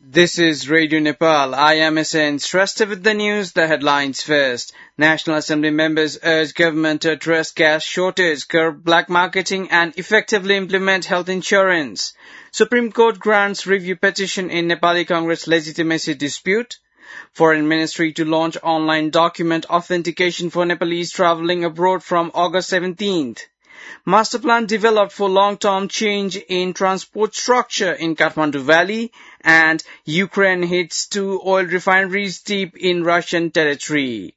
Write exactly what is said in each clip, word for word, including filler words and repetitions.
This is Radio Nepal. I am S N. Trusted with the news, the headlines first. National Assembly members urge government to address gas shortage, curb black marketing and effectively implement health insurance. Supreme Court grants review petition in Nepali Congress legitimacy dispute. Foreign Ministry to launch online document authentication for Nepalese travelling abroad from August seventeenth. Master plan developed for long-term change in transport structure in Kathmandu Valley, and Ukraine hits two oil refineries deep in Russian territory.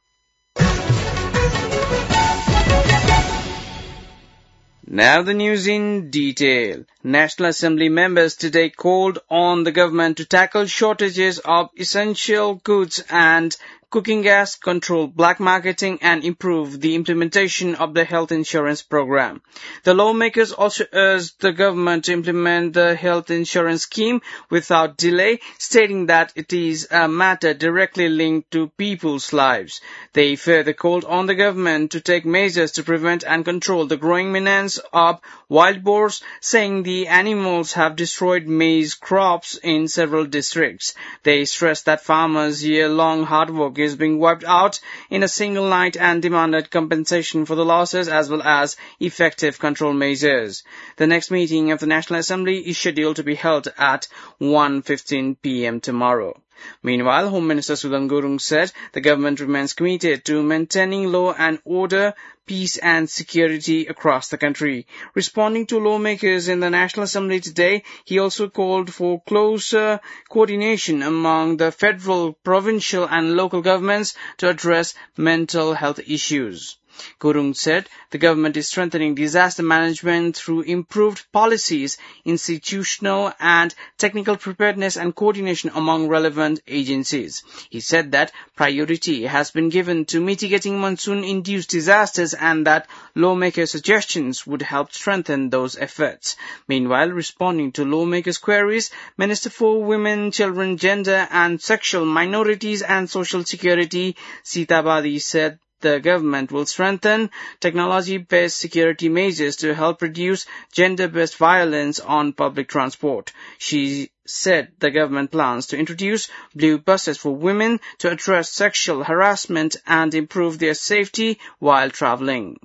Now the news in detail. National Assembly members today called on the government to tackle shortages of essential goods and cooking gas, control black marketing and improve the implementation of the health insurance program. The lawmakers also urged the government to implement the health insurance scheme without delay, stating that it is a matter directly linked to people's lives. They further called on the government to take measures to prevent and control the growing menace of wild boars, saying the animals have destroyed maize crops in several districts. They stressed that farmers' year-long hard work is being wiped out in a single night and demanded compensation for the losses as well as effective control measures. The next meeting of the National Assembly is scheduled to be held at one fifteen p m tomorrow. Meanwhile, Home Minister Sudan Gurung said the government remains committed to maintaining law and order, peace and security across the country. Responding to lawmakers in the National Assembly today, he also called for closer coordination among the federal, provincial and local governments to address mental health issues. Gurung said the government is strengthening disaster management through improved policies, institutional and technical preparedness and coordination among relevant agencies. He said that priority has been given to mitigating monsoon-induced disasters and that lawmaker suggestions would help strengthen those efforts. Meanwhile, responding to lawmakers' queries, Minister for Women, Children, Gender and Sexual Minorities and Social Security, Sita Badi, said the government will strengthen technology-based security measures to help reduce gender-based violence on public transport. She said the government plans to introduce blue buses for women to address sexual harassment and improve their safety while traveling.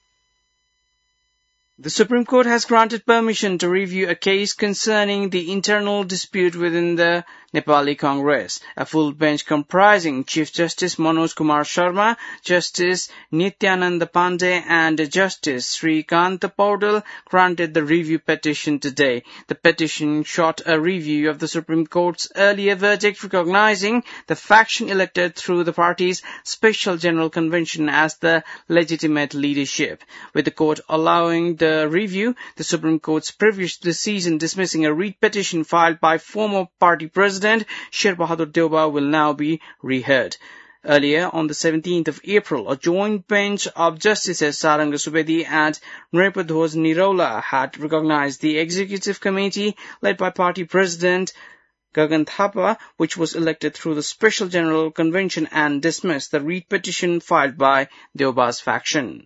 The Supreme Court has granted permission to review a case concerning the internal dispute within the Nepali Congress. A full bench comprising Chief Justice Manoj Kumar Sharma, Justice Nityananda Pandey and Justice Srikant Paudel granted the review petition today. The petition sought a review of the Supreme Court's earlier verdict recognizing the faction elected through the party's Special General Convention as the legitimate leadership. With the court allowing the review, the Supreme Court's previous decision dismissing a writ petition filed by former party president Sher Bahadur Deuba will now be reheard. Earlier, on the seventeenth of April, a joint bench of Justices Saranga Subedi and Nripadhoj Nirola had recognized the Executive Committee led by party president Gagan Thapa, which was elected through the Special General Convention, and dismissed the writ petition filed by Deuba's faction.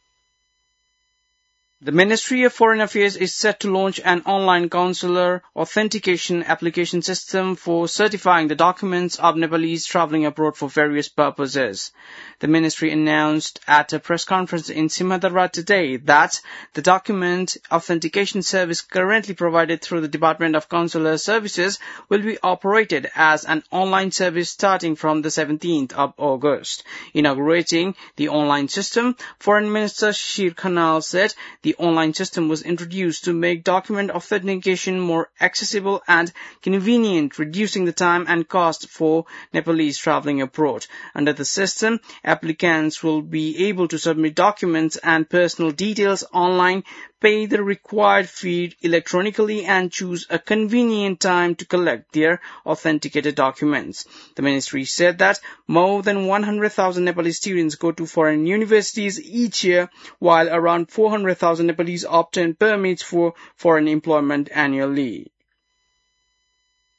The Ministry of Foreign Affairs is set to launch an online consular authentication application system for certifying the documents of Nepalese travelling abroad for various purposes. The ministry announced at a press conference in Simhadra today that the document authentication service currently provided through the Department of Consular Services will be operated as an online service starting from the seventeenth of August. Inaugurating the online system, Foreign Minister Shir Khanal said the online system was introduced to make document authentication more accessible and convenient, reducing the time and cost for Nepalese travelling abroad. Under the system, applicants will be able to submit documents and personal details online, pay the required fee electronically and choose a convenient time to collect their authenticated documents. The ministry said that more than one hundred thousand Nepalese students go to foreign universities each year, while around four hundred thousand Nepalese obtain permits for foreign employment annually.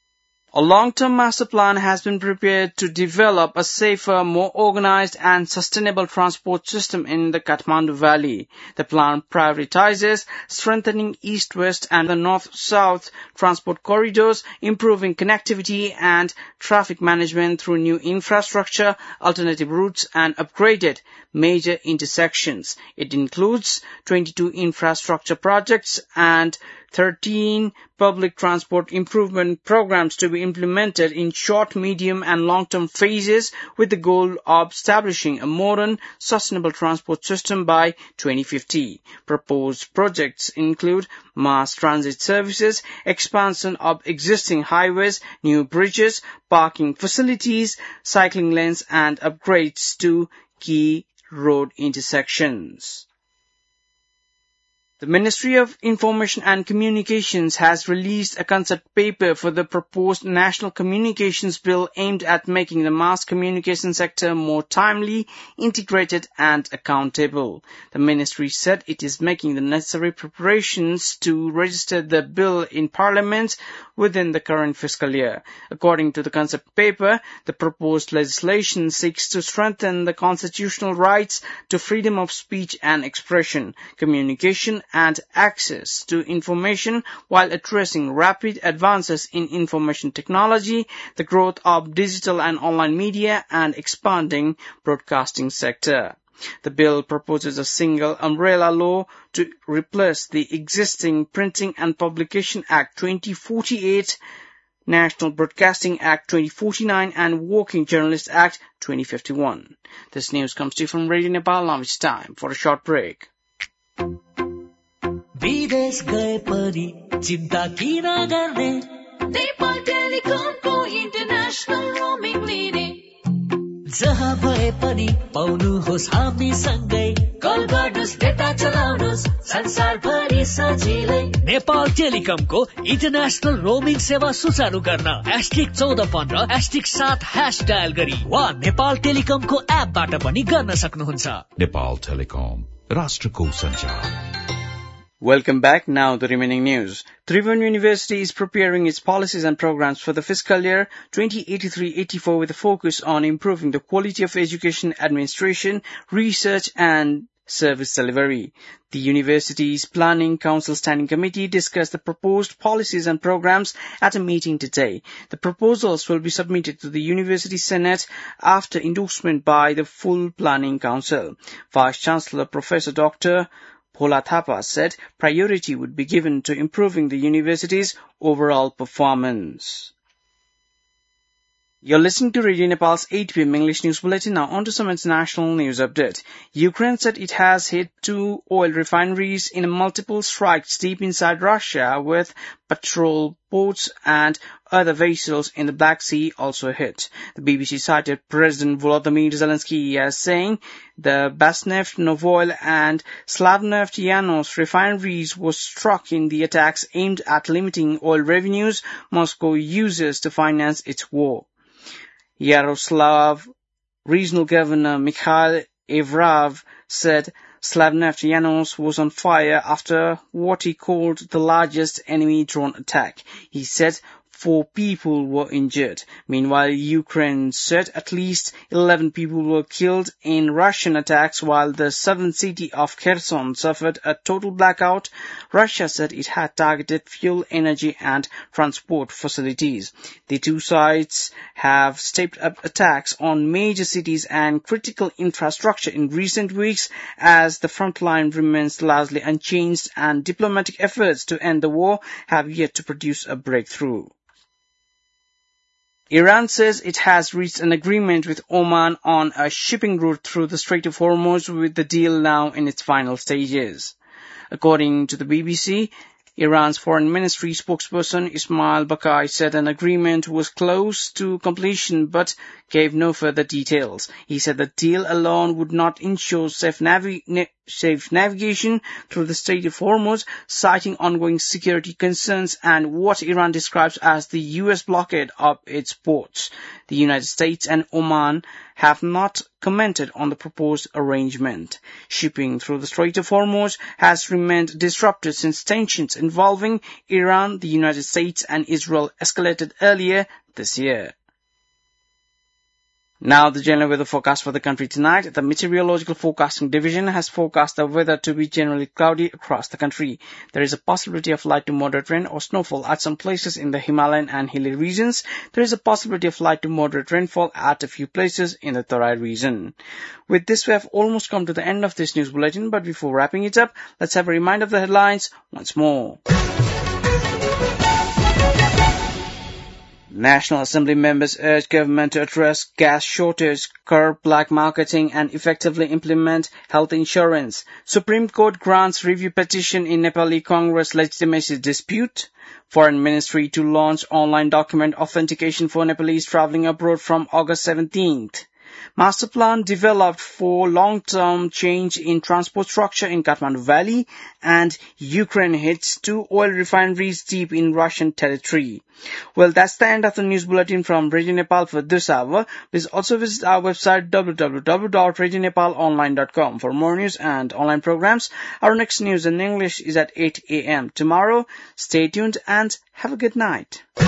A long-term master plan has been prepared to develop a safer, more organized and sustainable transport system in the Kathmandu Valley. The plan prioritizes strengthening east-west and the north-south transport corridors, improving connectivity and traffic management through new infrastructure, alternative routes and upgraded major intersections. It includes twenty-two infrastructure projects and thirteen public transport improvement programs to be implemented in short, medium and long-term phases with the goal of establishing a modern, sustainable transport system by twenty fifty. Proposed projects include mass transit services, expansion of existing highways, new bridges, parking facilities, cycling lanes and upgrades to key road intersections. The Ministry of Information and Communications has released a concept paper for the proposed National Communications Bill aimed at making the mass communication sector more timely, integrated and accountable. The ministry said it is making the necessary preparations to register the bill in Parliament within the current fiscal year. According to the concept paper, the proposed legislation seeks to strengthen the constitutional rights to freedom of speech and expression, communication and access to information while addressing rapid advances in information technology, the growth of digital and online media, and expanding broadcasting sector. The bill proposes a single umbrella law to replace the existing Printing and Publication Act twenty forty-eight, National Broadcasting Act twenty forty-nine and Working Journalist Act twenty fifty-one. This news comes to you from Radio Nepal. Now it's time for a short break. विदेश गए पनि चिन्ता किन गर्ने Nepal टेलिकमको international roaming लिने जहाँ भए पनि पाउनुहोस् हामी सँगै कल गर्नुहोस् डेटा चलाउनुहोस् संसारभरि सजिलै नेपाल टेलिकमको इन्टरनेशनल रोमिङ सेवा सुचारू गर्न एस्ट्रिक चौध पन्ध्र एस्ट्रिक सात ह्यास डायल गरी वा नेपाल टेलिकमको एपबाट पनि गर्न सक्नुहुन्छ. नेपाल टेलिकम राष्ट्रको सञ्चार. Welcome back. Now the remaining news. Tribhuvan University is preparing its policies and programs for the fiscal year twenty eighty-three eighty-four with a focus on improving the quality of education administration, research and service delivery. The university's Planning Council Standing Committee discussed the proposed policies and programs at a meeting today. The proposals will be submitted to the University Senate after endorsement by the full Planning Council. Vice-Chancellor Professor Doctor Bhola Thapa said priority would be given to improving the university's overall performance. You're listening to Radio Nepal's eight p m English News Bulletin. Now on to some international news update. Ukraine said it has hit two oil refineries in multiple strikes deep inside Russia, with patrol boats and other vessels in the Black Sea also hit. The B B C cited President Volodymyr Zelensky as saying the Basneft, Novoil and Slavneft Yanos refineries were struck in the attacks aimed at limiting oil revenues Moscow uses to finance its war. Yaroslav Regional Governor Mikhail Evrov said Slavneft Yanos was on fire after what he called the largest enemy drone attack. He said four people were injured. Meanwhile, Ukraine said at least eleven people were killed in Russian attacks, while the southern city of Kherson suffered a total blackout. Russia said it had targeted fuel, energy and transport facilities. The two sides have stepped up attacks on major cities and critical infrastructure in recent weeks as the front line remains largely unchanged and diplomatic efforts to end the war have yet to produce a breakthrough. Iran says it has reached an agreement with Oman on a shipping route through the Strait of Hormuz, with the deal now in its final stages. According to the B B C, Iran's foreign ministry spokesperson Ismail Baqai said an agreement was close to completion but gave no further details. He said the deal alone would not ensure safe, navi- safe navigation through the Strait of Hormuz, citing ongoing security concerns and what Iran describes as the U S blockade of its ports. The United States and Oman have not commented on the proposed arrangement. Shipping through the Strait of Hormuz has remained disrupted since tensions involving Iran, the United States, and Israel escalated earlier this year. Now the general weather forecast for the country tonight. The Meteorological Forecasting Division has forecast the weather to be generally cloudy across the country. There is a possibility of light to moderate rain or snowfall at some places in the Himalayan and hilly regions. There is a possibility of light to moderate rainfall at a few places in the Tarai region. With this, we have almost come to the end of this news bulletin, but before wrapping it up, let's have a reminder of the headlines once more. National Assembly members urge government to address gas shortage, curb black marketing and effectively implement health insurance. Supreme Court grants review petition in Nepali Congress legitimacy dispute. Foreign Ministry to launch online document authentication for Nepalese travelling abroad from August seventeenth. Master plan developed for long-term change in transport structure in Kathmandu Valley, and Ukraine hits two oil refineries deep in Russian territory. Well, that's the end of the news bulletin from Radio Nepal for this hour. Please also visit our website w w w dot radio nepal online dot com for more news and online programs. Our next news in English is at eight a m tomorrow. Stay tuned and have a good night.